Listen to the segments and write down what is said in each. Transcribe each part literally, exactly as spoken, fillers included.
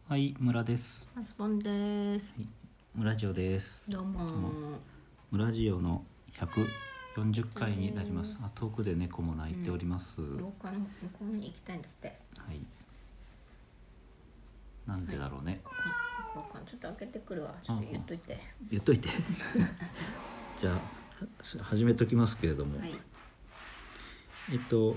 はい、村です。 マスボンです。 はい、村ジオです。 どうも。 村ジオのひゃくよんじゅっかいになります。あ、遠くで猫も鳴いております。 うん、廊下の向こうに行きたいんだって。 はい。なんでだろうね。 はい、ちょっと開けてくるわ。ちょっと言っといて。 言っといて。じゃあ始めときますけれども。はい、えっと。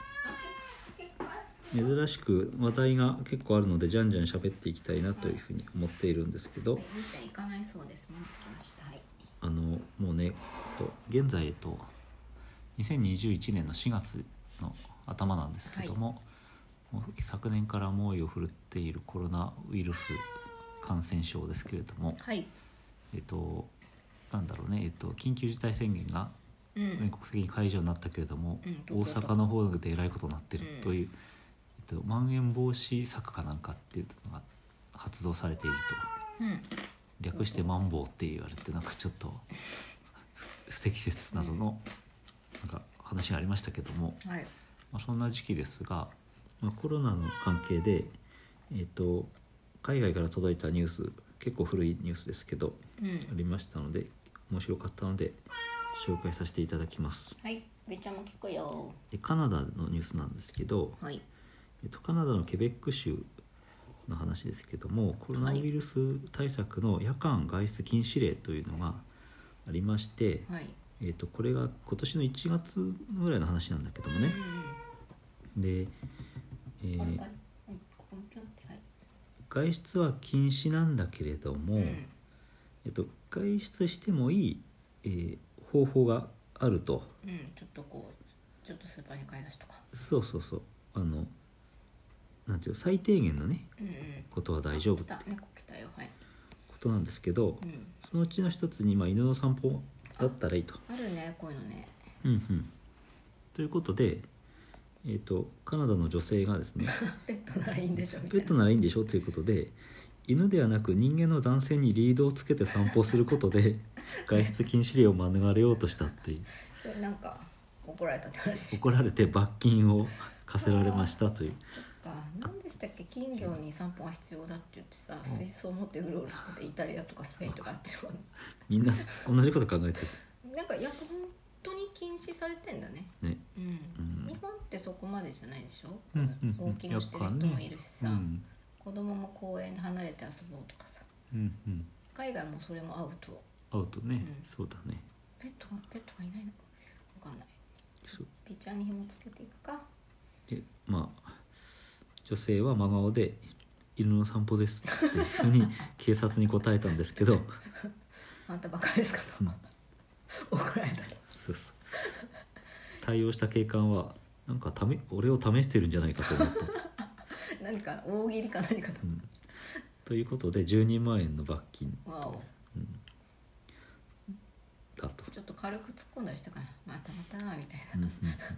珍しく話題が結構あるのでじゃんじゃん喋っていきたいなというふうに思っているんですけど、 はい、みーちゃん行かないそうです。持ってきました。はい、 あのもうね、現在とにせんにじゅういちねんのしがつの頭なんですけども、はい、昨年から猛威を振るっているコロナウイルス感染症ですけれども、はい、えっとなんだろうね、えっと緊急事態宣言が全国的に解除になったけれども、うん、大阪の方でえらいことになっているという、うんまん延防止策かなんかっていうのが発動されていると、うん、略してマンボウって言われてなんかちょっと不適切などのなんか話がありましたけども、はい、まあ、そんな時期ですが、まあ、コロナの関係で、えーと、海外から届いたニュース結構古いニュースですけど、うん、ありましたので面白かったので紹介させていただきます。 はい、べちゃんも聞くよ。 カナダのニュースなんですけど、はい、えっと、カナダのケベック州の話ですけども、コロナウイルス対策の夜間外出禁止令というのがありまして、はい、えっと、これが今年のいちがつぐらいの話なんだけどもね、うん、で、えー、外出は禁止なんだけれども、うん、えっと、外出してもいい、えー、方法があると、 うん、ちょっとこうちょっとスーパーに買い出しとか、 そうそうそう、あのなんていう最低限のね、うんうん、ことは大丈夫ってことなんですけど、うん、そのうちの一つに、まあ、犬の散歩だったらいいとあ, あるねこういうのね、 うんうん、ということで、えーと、カナダの女性がですねペットならいいんでしょみたいなペットならいいんでしょということで犬ではなく人間の男性にリードをつけて散歩することで外出禁止令を免れようとしたというそれなんか怒られたって話怒られて罰金を課せられましたという何でしたっけ、金魚に散歩が必要だって言ってさ、うん、水槽を持ってうろうろしててイタリアとかスペインとかあっちはみんな同じこと考えてるなんかやっぱ本当に禁止されてんだね、ね、うんうん、日本ってそこまでじゃないでしょ、うんうんうん、ウォーキングしてる人もいるしさ、ね、うん、子供も公園で離れて遊ぼうとかさ、うんうん、海外もそれもアウトアウトね、うん、そうだね。 ペットがペットがいないのか分かんない。ピーちゃんに紐つけていくかで、まあ女性は真顔で犬の散歩ですっていうふうに警察に答えたんですけどあんたバカですかと、うん、怒られた。 そうそう対応した警官はなんかため俺を試してるんじゃないかと思った何か大喜利か何かと、うん、 ということでじゅうにまんえんの罰金、 わお、うん、 だとちょっと軽く突っ込んだりしたからまたまたみたいな、うんうん、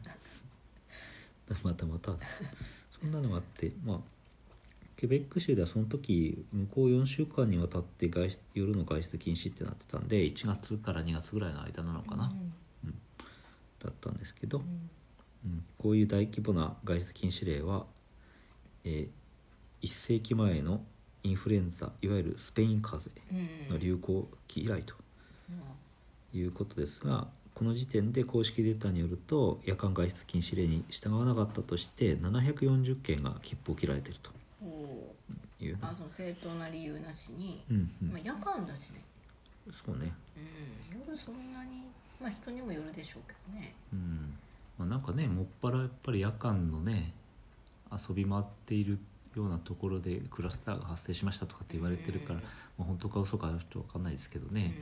またまたそんなのがあって、まあ、ケベック州ではその時向こうよんしゅうかんにわたって外出夜の外出禁止ってなってたんでいちがつからにがつぐらいの間なのかな、うんうん、だったんですけど、うんうん、こういう大規模な外出禁止令は、えー、いっせいきまえのインフルエンザいわゆるスペイン風邪の流行期以来ということですが、この時点で公式データによると夜間外出禁止令に従わなかったとしてななひゃくよんじゅっけんが切符を切られているという、 あ、その正当な理由なしに、うんうん、まあ、夜間だしね。 そうね、 うん、夜そんなに、まあ、人にもよるでしょうけどね、 うん、まあ、なんかねもっぱらやっぱり夜間のね遊び回っているようなところでクラスターが発生しましたとかって言われてるから、うん、まあ、本当か嘘かちょっと分かんないですけどね、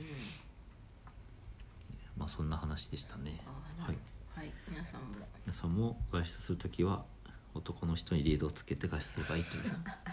うん、まあそんな話でしたね。 はい、はい、皆さんも皆さんも外出するときは男の人にリードをつけて外出すればいいという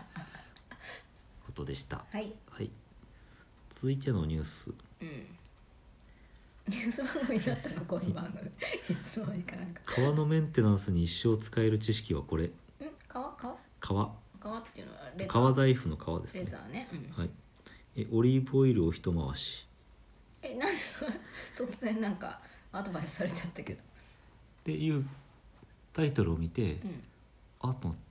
ことでした。 はい、 はい、続いてのニュース、うん、 ニュース番組だったのこの番組いつもいかなんか革のメンテナンスに一生使える知識はこれ。ん革革革革っていうのはレザー、 革財布の革ですね。 レザーね、うん、 はい、えオリーブオイルを一回し。 え、なんでそれ突然なんかアドバイスされちゃったけどっていうタイトルを見て、うん、あと思って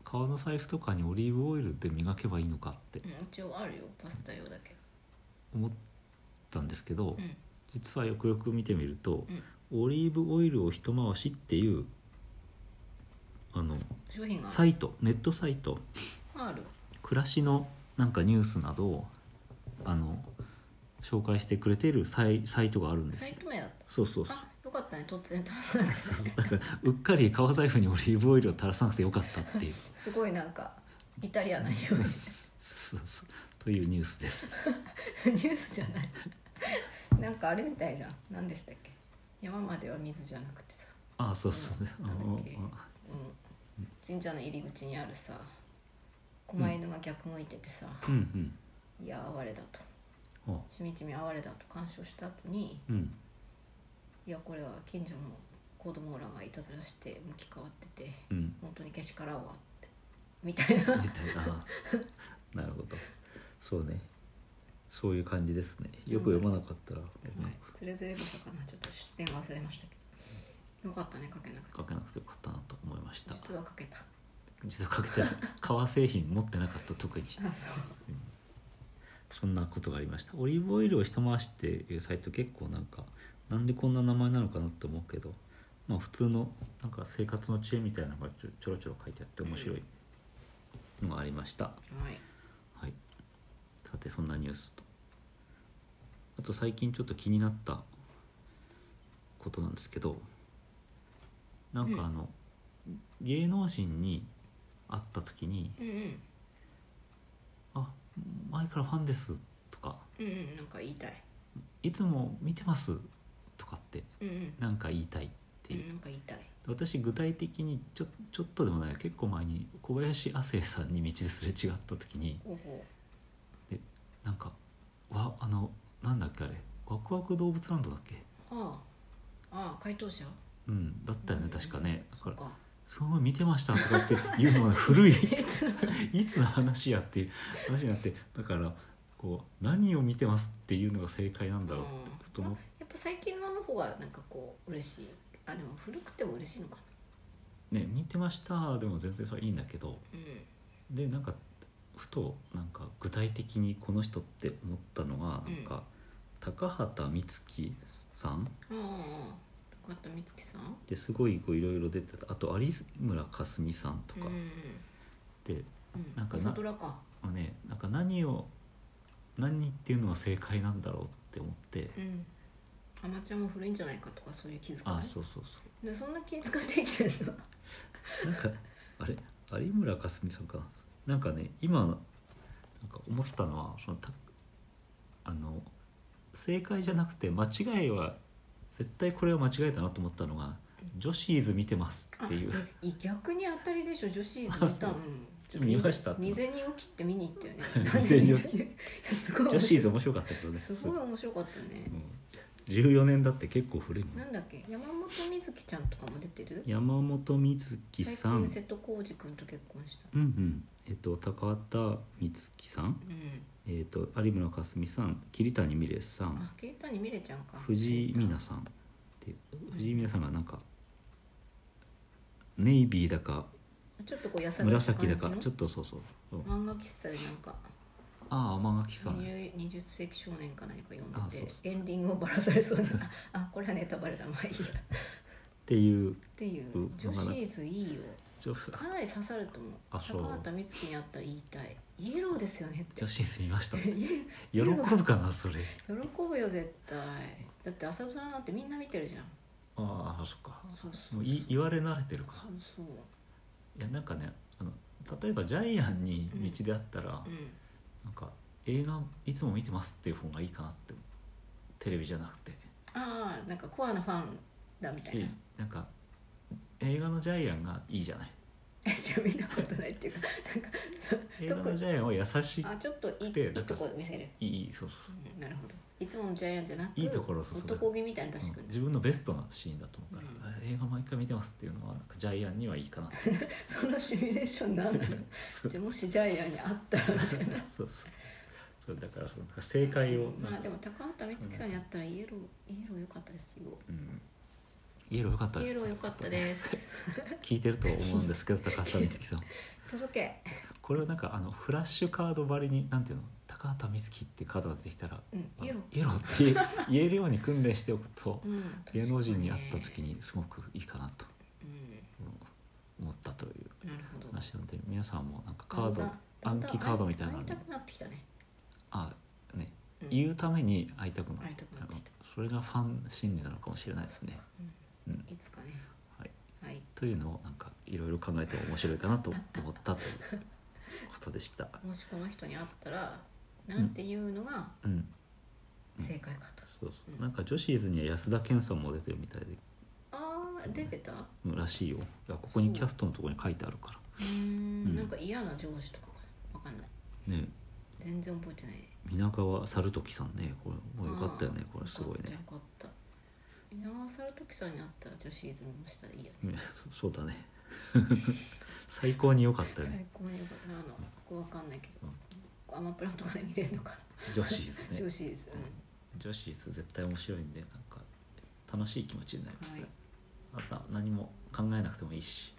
革の財布とかにオリーブオイルで磨けばいいのかって一応あるよ、パスタ用だけ思ったんですけど、 うん、 実はよくよく見てみると、 うん、 オリーブオイルを一回しっていうあの商品がサイト、ネットサイト、 ある暮らしのなんかニュースなどをあの紹介してくれているサイ、サイトがあるんですよ。 サイト名だった。 そうそうそう。 あ、よかったね、突然垂らさなくてだからうっかり革財布にオリーブオイルを垂らさなくてよかったっていうすごいなんかイタリアな匂いそうそうというニュースですニュースじゃないなんかあれみたいじゃん、何でしたっけ、山までは水じゃなくてさ、 ああそうそうね、 なんだっけ、うん、神社の入り口にあるさ狛犬が逆向いててさ、 うんうんうん、いや哀れだと、しみちみ哀れだと鑑賞した後に、 うん、 いやこれは近所の子供らがいたずらして向き変わってて、 うん、 本当にけしからんわってみたいなみたいななるほど、そうね、そういう感じですね。よく読まなかったら、はい、 つれづれ草かな、ちょっと出典忘れましたけど、よかったね、書けなくて書けなくてよかったなと思いました。 実は書けた、 実は書けて革製品持ってなかった、特にあ、そう、 うん、そんなことがありました。オリーブオイルを一回しっていうサイト、結構なんかなんでこんな名前なのかなって思うけど、まあ普通のなんか生活の知恵みたいなのがちょちょろちょろ書いてあって面白いのがありました、 うん、はい、 はい、さてそんなニュースと、あと最近ちょっと気になったことなんですけど、なんかあの、うん、芸能人に会った時に、 うんうん、 あ、前からファンですとか、 うんうん、なんか言いたい、 いつも見てますとかって、 うんうん、 なんか言いたいっていう、 うん、なんか言いたい、 私具体的にちょ、ちょっとでもない、結構前に小林亜生さんに道ですれ違った時に、 ほうほうでなんかわあのなんだっけあれ、ワクワク動物ランドだっけ、 ああ、ああ、回答者、 うんだったよね、うん、確かね、だからかすごい見てましたとかっていうのが古いいつの話やっていう話になって、だからこう何を見てますっていうのが正解なんだろうってと思って、 やっぱ最近のの方がなんかこう嬉しい、あ、でも古くても嬉しいのかな、ね、見てましたでも全然それいいんだけど、 な、うん、 でなんかふとなんか具体的にこの人って思ったのが、なんか、うん、高畑充希さん、 ああ、高畑充希さんですごいいろいろ出てた、あと有村架純さんとか、うん、で、 うん、 なんか朝ドラか、 ね、なんか何を何っていうのが正解なんだろうって思って、 うん、アマちゃんも古いんじゃないかとかそういう気遣い、 あ、そうそうそうでそんな気遣って生きてるのなんかあれ有村架純さんかな、なんかね今なんか思ったのは、そのたあの正解じゃなくて間違いは絶対これは間違えたなと思ったのが、女子ーズ見てますっていう、 逆に当たりでしょ、女子ーズ見たの見ました。 未然に起きて見に行ったよね未然に起きすごい女子ーズ面白かったけどね、 すごい面白かったね、 うん、じゅうよねんだって結構古いの。 なんだっけ、山本美月ちゃんとかも出てる、 山本美月さん、 最近瀬戸康史君と結婚した、 うんうん、えっと高畑充希さん、うん、えっと有村架純さん、桐谷美玲さん、 あ、桐谷美玲ちゃんか、 藤井美奈さんっていう、藤井美奈さんがなんかネイビーだかちょっとこう優しい紫だか、ちょっとそうそう、 漫画喫茶でなんか、 ああ、漫画喫茶ね、にじゅっ世紀少年か何か読んでて、そうそう、エンディングをバラされそうなあ、これはネタバレだ、まあいいやっていうっていう女子ーズいいよ、かなり刺さると思う。高畑充希にあったら言いたい、イエローですよねって、 女子ーズ見ましたって喜ぶかな、それ喜ぶよ絶対、だって朝ドラなんてみんな見てるじゃん。 ああ、そっか、 そうそうそう、 もうい言われ慣れてるか。 そうそう、 いやなんかね、あの例えばジャイアンに道であったら、うんうん、なんか映画いつも見てますっていう方がいいかなって、テレビじゃなくて、 ああ、なんかコアなファンだみたいな、 なんか映画のジャイアンがいいじゃない。 え、じゃあ見たことないっていうか、なんか映画のジャイアンは優しくて、 あ、ちょっといい、いいとこ見せる、 いい、そうそう、 うん、なるほど、いつものジャイアンじゃなく、 いいところ、そうそう、 男気みたいな、確かに、 うん、自分のベストなシーンだと思うから、うん、映画毎回見てますっていうのはなんかジャイアンにはいいかなそんなシミュレーションなんだろうじゃあもしジャイアンに会ったらみたいなそうそうそう、だからその正解を、 まあでも高畑充希さんに会ったらイエロー、イエロー良かったですよ、 うん、イエロー良かったです、 イエロー良かったです聞いてると思うんですけど高畑充希さん届け。 これをなんかあのフラッシュカードばりになんていうの、高畑充希ってカードが出てきたら、 うん、イエロイエローって言え、言えるように訓練しておくと、 うん、 芸能人に会った時にすごくいいかなと、 うん、 思ったという話なので、皆さんもなんかカード、暗記カードみたいなのに会いたくなってきたね。 あね、 うん、 言うために会いたくなる、 会いたくなってきた。 それがファン心理なのかもしれないですね。 うん、いつかね。 はい、 はい、 というのをなんかいろいろ考えて面白いかなと思ったということでした。 もしこの人に会ったらなんていうのが正解かと。 そうそう、うん、なんか女子ーズには安田顕さんも出てるみたいで。 ああ、出てた？ うん、らしいよ。いや、ここにキャストのところに書いてあるから。 うーん、うん、なんか嫌な上司とかかわかんないね。 全然覚えてない。 皆川猿時さんね、これもうよかったよね。これすごいね。 よかった。皆川猿時さんに会ったら女子ーズもしたらいいよね。 そうだね。最高に良かったよね。 最高に良かった。あの、ここわかんないけど、うん、アマプラとかで見れるのかな。 女子ーズね。 女子ーズ、 うん、女子ーズ絶対面白いんで、なんか楽しい気持ちになりますね。はい、あと何も考えなくてもいいし。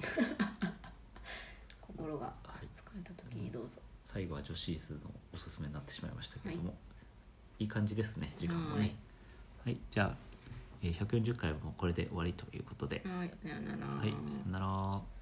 心が疲れた時にどうぞ。 最後は女子ーズのおすすめになってしまいましたけれども、はい、いい感じですね、時間もね。はい、はい、じゃあひゃくよんじゅっかいもこれで終わりということで。 はい、さよなら。 はい、さよなら。